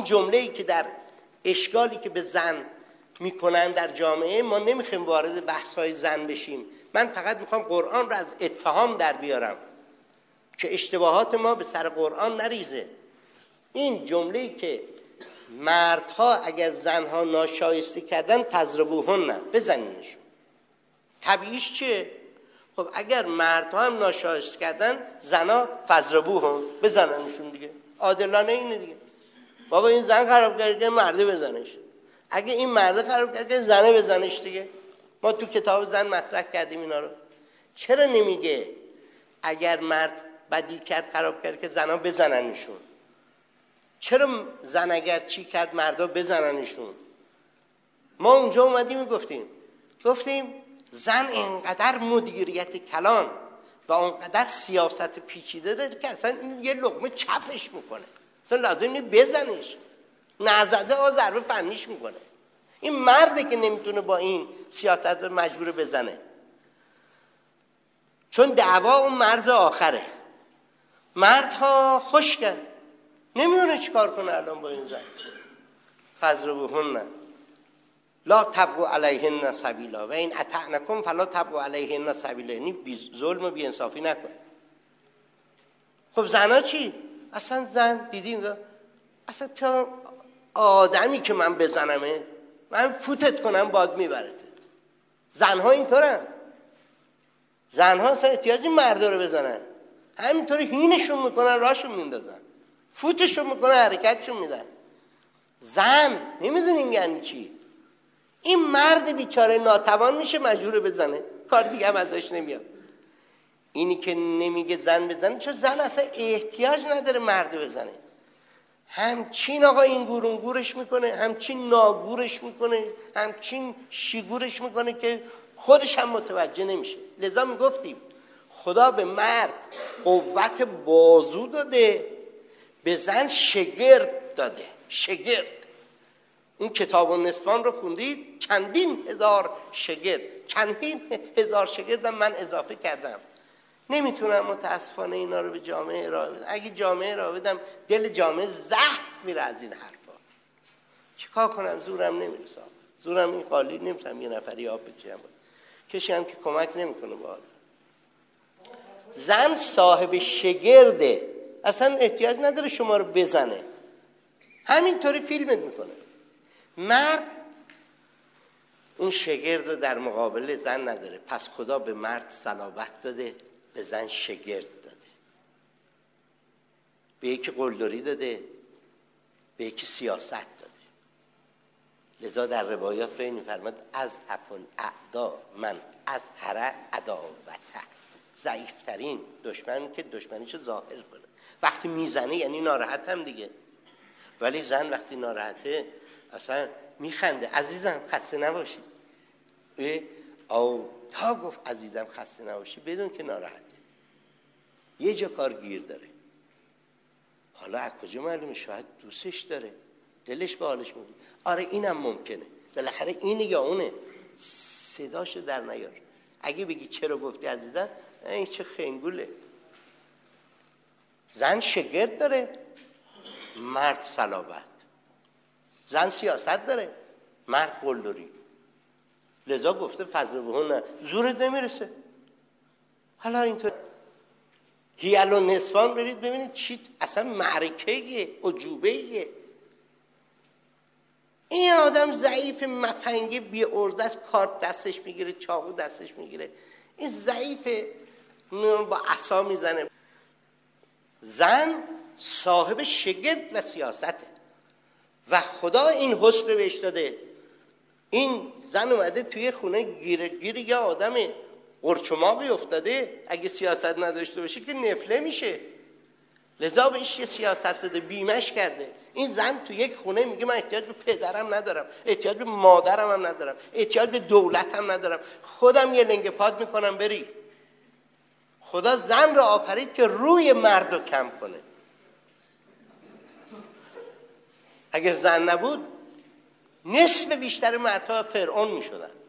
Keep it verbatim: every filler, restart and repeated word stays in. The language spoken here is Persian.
این جمله‌ای که در اشکالی که به زن میکنن در جامعه، ما نمیخوایم وارد بحث‌های زن بشیم. من فقط میخوام قرآن رو از اتهام در بیارم که اشتباهات ما به سر قرآن نریزه. این جمله‌ای که مردها اگر زنها ناشایسته کردن فضربوهن، بزنینشون. طبیعیش چیه؟ خب اگر مردها هم ناشایسته کردن، زنا فضربوهن، بزننشون دیگه. عادلانه اینه دیگه. بابا این زن خراب کرده، مرده بزنش. اگه این مرده خراب کرده، زنه بزنش دیگه. ما تو کتاب زن مطرح کردیم اینا رو. چرا نمیگه اگر مرد بدی کرد خراب کرد که زنا بزننشون؟ چرا زن اگر چی کرد مردا بزننشون؟ ما اونجا اومدیم گفتیم گفتیم زن اینقدر مدیریت کلان و اونقدر سیاست پیچیده داره که اصلا این یه لقمه چپش میکنه، اصلا لازم نیست بزنش، نزده ها ضربه فنیش میکنه. این مرده که نمیتونه با این سیاست مجبور بزنه، چون دعوا اون مرز آخره. مردها خشکن، نمیونه چیکار کنه الان با این زن. فضربوهن لا تبغوا علیهن سبیلا و این اطعنکم فلا تبغوا علیهن سبیلا، یعنی بی ظلم و بی انصافی نکن. خب زنا چی؟ اصلا زن دیدیم اصلا تا آدمی که من بزنمه، من فوتت کنم باد میبرتت. زنها اینطورن. زنها اصلا احتیاجی مردا رو بزنن، همینطوری هینشون میکنن، راشون میندازن، فوتشون میکنن، حرکتشون میدن. زن نمیدونیم یعنی چی. این مرد بیچاره ناتوان میشه مجبور بزنه، کار دیگه هم ازش نمیاد. اینی که نمیگه زن بزنه چون زن اصلا احتیاج نداره مرد بزنه. همچین آقا این گورون گورش میکنه، همچین ناگورش میکنه، همچین شیگورش میکنه که خودش هم متوجه نمیشه. لذا میگفتیم خدا به مرد قوت بازو داده، به زن شگرد داده. شگرد، اون کتاب النسوان رو خوندید، چندین هزار شگرد، چندین هزار شگردم من اضافه کردم. نمیتونم متاسفانه اینا رو به جامعه ارائه بدم. اگه جامعه ارائه بدم دل جامعه ضعف میره از این حرفا. چیکار کنم؟ زورم نمیرسه. زورم این خالی نمیتونم یه نفری آب بکشم، کسی هم که کمک نمیکنه با آدم. زن صاحب شگرده، اصلا احتیاج نداره شما رو بزنه، همینطوری فیلمت میکنه. مرد اون شگرد رو در مقابل زن نداره، پس خدا به مرد صلابت داده، به زن شگرد داده. به یکی قلدری داده، به یکی سیاست داده. لذا در روایات بین فرماد از افل اعدا من از هر عداوته، ضعیفترین دشمن که دشمنیشو ظاهر کنه. وقتی میزنه یعنی ناراحت هم دیگه، ولی زن وقتی ناراحته اصلا میخنده. عزیزم خسته نباشی. او تا گفت عزیزم خسته نباشی بدون که ناراحته، یه جا کار گیر داره. حالا از کجا معلومه؟ شاید دوستش داره، دلش به حالش میگه. آره اینم ممکنه، بالاخره اینه یا اونه، صداشو در نیار. اگه بگی چرا گفتی عزیزم، این چه خنگوله. زن شگرد داره، مرد صلابت. زن سیاست داره، مرد قلدری. لذا گفته فضربوهن، زورت نمیرسه. حالا اینطور هیل و نصفان برید ببینید چی اصلا معرکه‌ایه، عجوبه‌ایه. این آدم ضعیف مفنگی بی ارزه است، کارت دستش میگیره، چاقو دستش میگیره، این ضعیف با عصا میزنه. زن صاحب شگرد و سیاسته و خدا این حسن رو بهش داده. این زن اومده توی خونه گیر گیر یه آدم قرچماقی افتاده، اگه سیاست نداشته باشه که نفله میشه. لذا بهش یه سیاست داده، بیمش کرده. این زن تو یک خونه میگه من احتیاج به پدرم ندارم، احتیاج به مادرم هم ندارم، احتیاج به دولتم ندارم، خودم یه لنگ پاد میکنم بری. خدا زن را آفرید که روی مرد رو کم کنه. اگر زن نبود نصف بیشتر مردها فرعون میشدن.